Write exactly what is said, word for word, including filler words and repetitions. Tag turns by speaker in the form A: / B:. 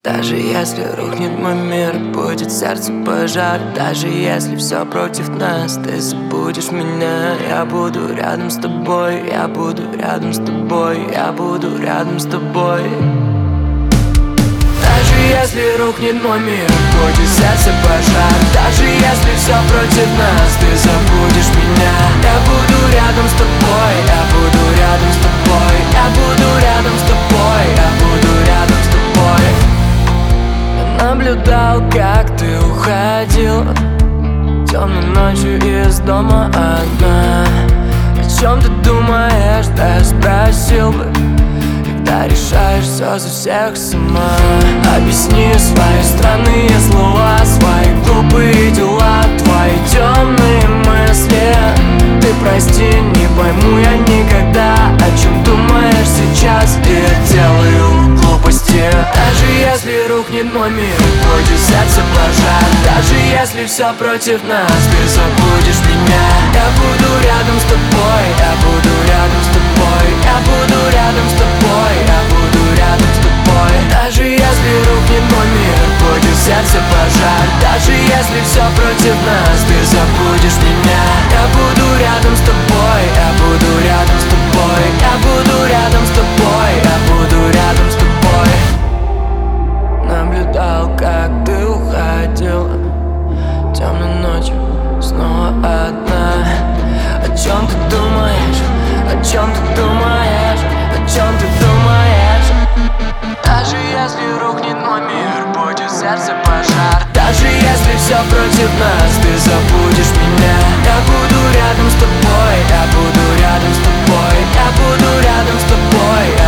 A: Даже если рухнет мой мир, будет сердце пожар. Даже если все против нас, ты забудешь меня. Я буду рядом с тобой, я буду рядом с тобой, я буду рядом с тобой. Даже если рухнет мой мир, будет сердце пожар. Даже если все против нас, ты забудешь меня. Я буду рядом с тобой, я буду рядом с тобой, я буду рядом с тобой, я буду рядом с тобой. Я наблюдал, как ты уходил темной ночью из дома одна. О чем ты думаешь, да я спросил бы, когда решаешь все за всех сама. Объясни свои странные слова, свои глупые дела, твои темные мысли. Ты прости, не пойму я никогда, о чем думаешь сейчас, и я делаю глупости. Даже если рухнет мой мир, будет сердце пожар. Даже если все против нас, ты забудешь меня. Я буду рядом с тобой, я буду рядом с тобой, я буду рядом с тобой, я буду рядом с тобой. Даже если рухнет мой мир, будет сердце пожар. Даже если все против нас, ты забудешь меня. Я буду рядом с тобой, я буду рядом с тобой, я буду рядом с тобой, я буду рядом с тобой. Наблюдал, как ты уходил темной ночью снова одна. О чем ты думаешь, о чем ты думаешь, о чем ты думаешь? Даже если рухнет мой мир, будет сердце пожар. Даже если все против нас, ты забудешь меня. Я буду рядом с тобой, я буду рядом с тобой, я буду рядом с тобой.